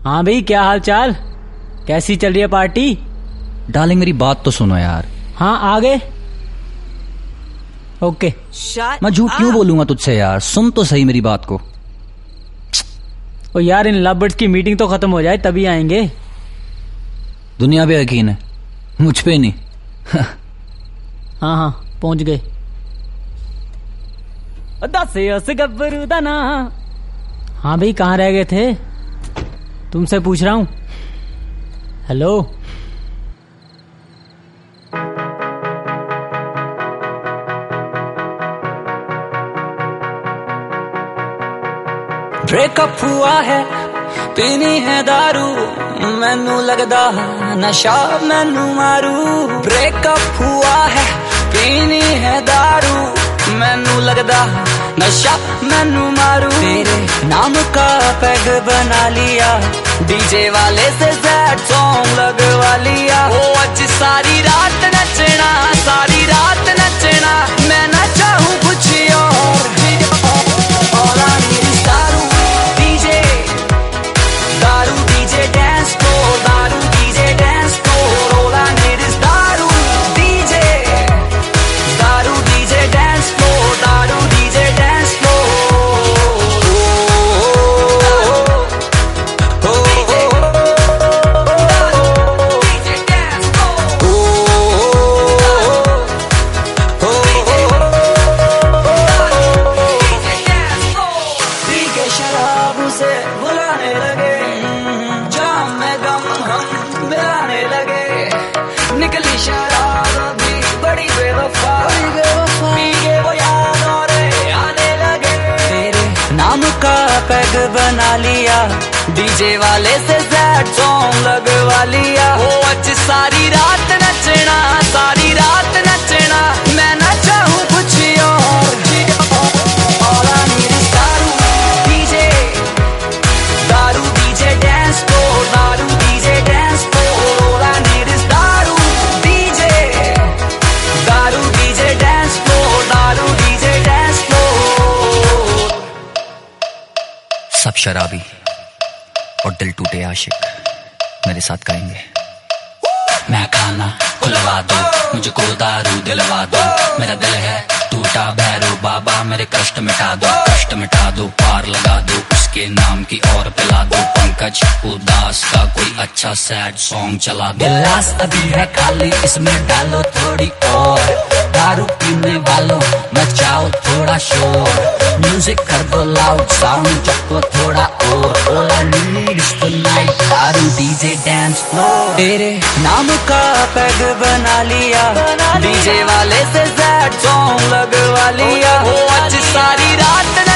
हाँ भाई, क्या हाल चाल, कैसी चल रही है पार्टी? डार्लिंग मेरी बात तो सुनो यार। हाँ आ गए। ओके। मैं झूठ क्यों बोलूंगा तुझसे यार, सुन तो सही मेरी बात को। ओ यार, इन लव बर्ड्स की मीटिंग तो खत्म हो जाए तभी आएंगे। दुनिया पे यकीन है, मुझ पे नहीं। हाँ हाँ पहुंच गए। दस गब्बरू दा ना। हाँ भाई, कहाँ रह गए थे? तुमसे पूछ रहा हूँ। हेलो। ब्रेकअप हुआ है, पीनी है दारू, मैनू लगदा नशा मैनू मारू। ब्रेकअप हुआ है, पीनी है दारू, मैनू लगदा नशा मैनू मारू। तेरे नाम का पैग बना लिया, डीजे वाले से सैड सॉन्ग लगवा लिया। ओ आज सारी रात नचना, सारी रात नचना, मैं ना चाहूं कुछ और। All I need is daru, DJ, daru DJ dance floor, daru DJ dance floor. All I need is daru, DJ, daru DJ dance floor, daru DJ dance floor. शराब से बुलाने लगे, जाम में गम हम मिलाने लगे। निकली शराब भी बड़ी बेवफा, पी के वो याद और आने लगे। तेरे नाम का पैग बना लिया, डीजे वाले से सैड सॉन्ग लगवा लिया। वो आज सारी रात नचना, सारी रात नचना, मैं ना चाहूं कुछ और। All I need is daru, DJ, daru DJ dance floor, daru DJ dance floor. All I need is daru, DJ, daru DJ dance floor, daru DJ dance floor. सब शराबी और दिल टूटे आशिक मेरे साथ गाएंगे। मैं खाना खुलवा दो, मुझको दारू दिलवा दो, मेरा दिल है टूटा भैरो बाबा, मेरे कष्ट मिटा दो, कष्ट मिटा दो, पार लगा दो, उसके नाम की और पिला दो। पंकज उदास का कोई अच्छा सैड सॉन्ग चला दो। गिलास अभी है खाली, इसमें डालो थोड़ी और, दारू पीने वालों मचाओ थोड़ा शोर, म्यूजिक कर दो लाउड, साउंड चको थोड़ा और। All I need is tonight, daru DJ dance floor. तेरे नाम का पैग बना लिया, डीजे वाले से सैड सॉन्ग लगवा लिया। वो आज सारी रात